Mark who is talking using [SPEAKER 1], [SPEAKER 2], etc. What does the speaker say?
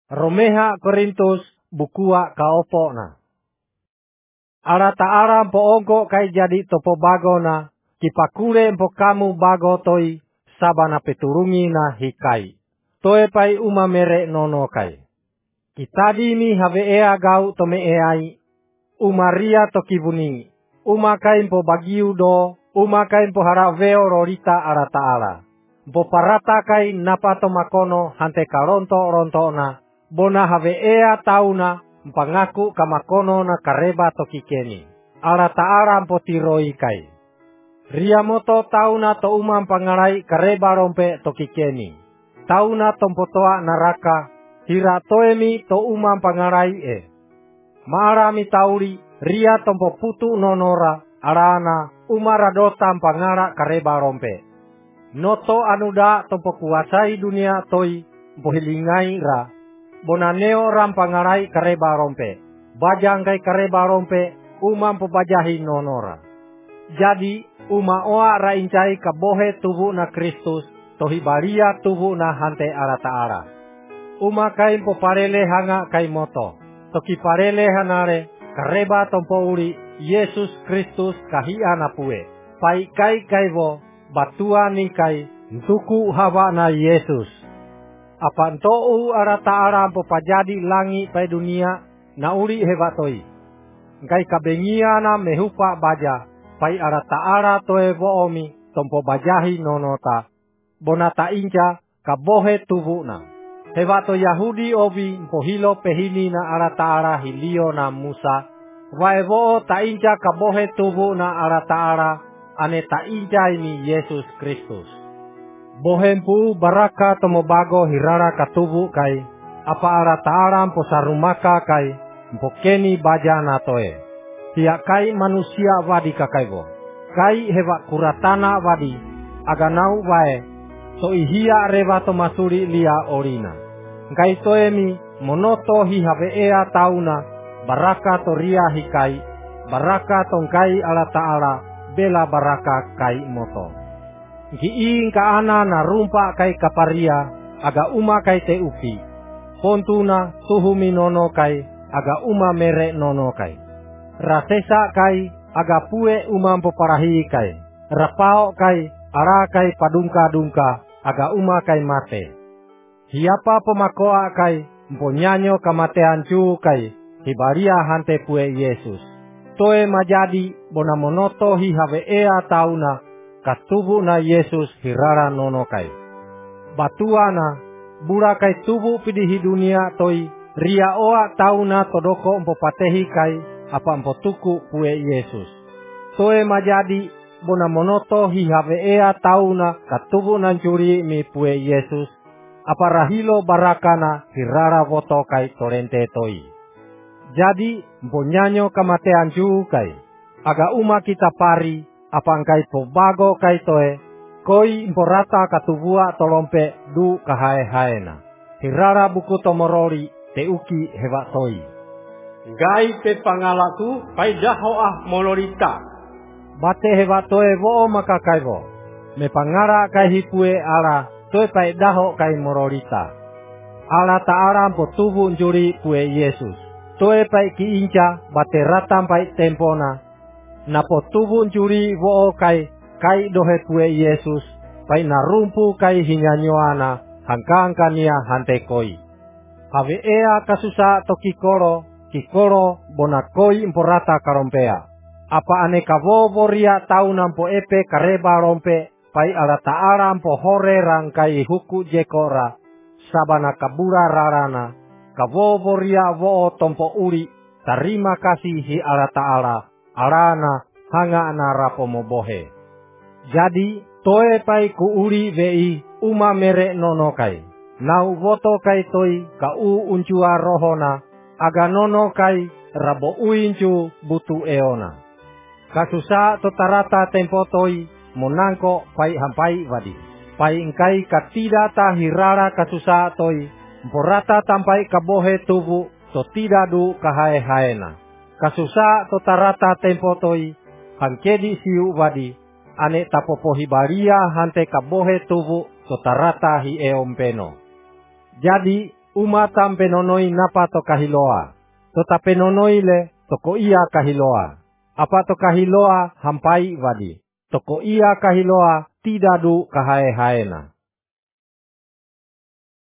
[SPEAKER 1] Romeha Korintus bukua kaopona. Ala ta'ala mpo ongko kai jadi topo bagona, kipakule mpo kamu bago toi, sabana peturungi na hikai. Toe pai uma mere nono kai. Kitadi mi have ea gau tome eai, uma ria toki buningi. Uma kai mpo bagiu do, uma kai mpo haraveo rorita ala ta'ala. Mpo parata kai napato makono hante karonto na, bona have ea tauna, mpangaku kamakono na kareba toki keni. Ala ta'ala mpo tiroi kai. Ria moto tauna to uma mpangarai kareba rompe toki keni. Tauna tompotoa naraka, hira toemi to uma mpangarai e. Maara mi tauri, ria tompo putu nonora, arana, umaradota mpangara kareba rompe. Noto anuda tompo kuasai dunia toi, mpohilingai ra, bonaneo rampangarai kareba rompe. Bajangkai kareba rompe, uma mpobajahi nonora. Jadi, uma oa raincai kabohe tubuh na Kristus, tohibaria tubuh na hante ala ta'ala. Uma kai mpoparele hanga kai moto. Toki parele hanare, kareba tompo uri, Yesus Kristus kahia napue. Pai kai kaivo, batua ni kai, ntuku hawa na Yesus. Apa ntou ara ta'ala mpopajadi langi pai dunia, na uri hebatoi. Ngai kabengia na mehupa baja, pai ara ta'ala toe voomi, tompo bajahi nonota. Bonata inca, kabohe tubuna. Hebato Yahudi obi mpohilo pehini na ala ta'ala hilio na Musa. Waevo ta inca kabohe tubu na ala ta'ala ane ta inca ini Yesus Kristus. Bohempu baraka tomobago hirara katubu kai. Apa ala ta'ala mpo sarumaka kai. Mpokeni baja na toe. Tiak kai manusia wadi kakaibo. Kai heba kuratana wadi. Aganau wae. So ihia reba to masuri lia orina. Ngai toemi monoto hi have ea tauna, baraka to ria hikai, baraka tongkai ala ta'ala, bela baraka kai moto. Giing ka ana na rumpa kai kaparia, aga uma kai te upi. Pontuna tuhumi nono kai, aga uma mere nono kai. Rasesa kai, aga pue uma mpoparahi kai. Rapao kai, ara kai padungka-dungka, aga uma kai mate. Hiapa pemakoa kai, mponyanyo kamatean cu kai, hibaria hante pue Yesus. Toe majadi bona monoto hi have ea tauna, katubu na Yesus hirara nono kai. Batuana, bura kai tubu pidihi dunia toi, ria oa tauna todoko mpopatehi kai, apa mpotuku pue Yesus. Toe majadi bona monoto hi have ea tauna, katubu nancuri mi pue Yesus. Apa rahilo barakana hirara voto kai torente toi. Jadi mbonyanyo kamatean ju kai. Aga uma kita pari apangkai pobago kai toe. Koi mporata katubua tolompe du kahae haena. Hirara buku tomorori te uki heba toi.
[SPEAKER 2] Gai te pangalaku pai daho molorita.
[SPEAKER 1] Bate heba toe vo maka kai vo. Me pangara kai hipue ala. Toe pai daho kai mororita. Ala ta'ala mpo tubu njuri pue Yesus. Toe pai ki inca bate ratam pai tempona. Napo tubu njuri wo kai dohe pue Yesus. Pai narumpu kai hinyanyoana hangkangkania hante koi. Have ea kasusa to kikoro bona koi mporata karompea. Apa ane kavovo ria tauna mpo epe kareba rompe. Pai ala ta'ala mpo hore rangkai huku jekora, sabana kabura rarana, kavovo ria wo tompo uri, tarima kasih hi ala ta'ala, arana hanga na rapo mobohe. Jadi, toe pai ku uri vei uma mere nono kai, nau voto kai toi ka uncua rohona, aga nono kai rabo uincu butu eona. Kasusa totarata tempo toi, monangko pai hampai wadi. Pai ingkai katida ta hirara kasusa toi. Mporata tampai kabohe tubu to tidadu kahae haena. Kasusa to tarata tempo toi. Hankedi siu wadi. Ane tapopo hibaria hante kabohe tubu to tarata hi eompeno. Jadi Umatam penonoi napa to kahiloa. Tota penonoi le toko ia kahiloa. Apa to kahiloa hampai wadi. Toko ia kahiloa tidadu kahae-haena.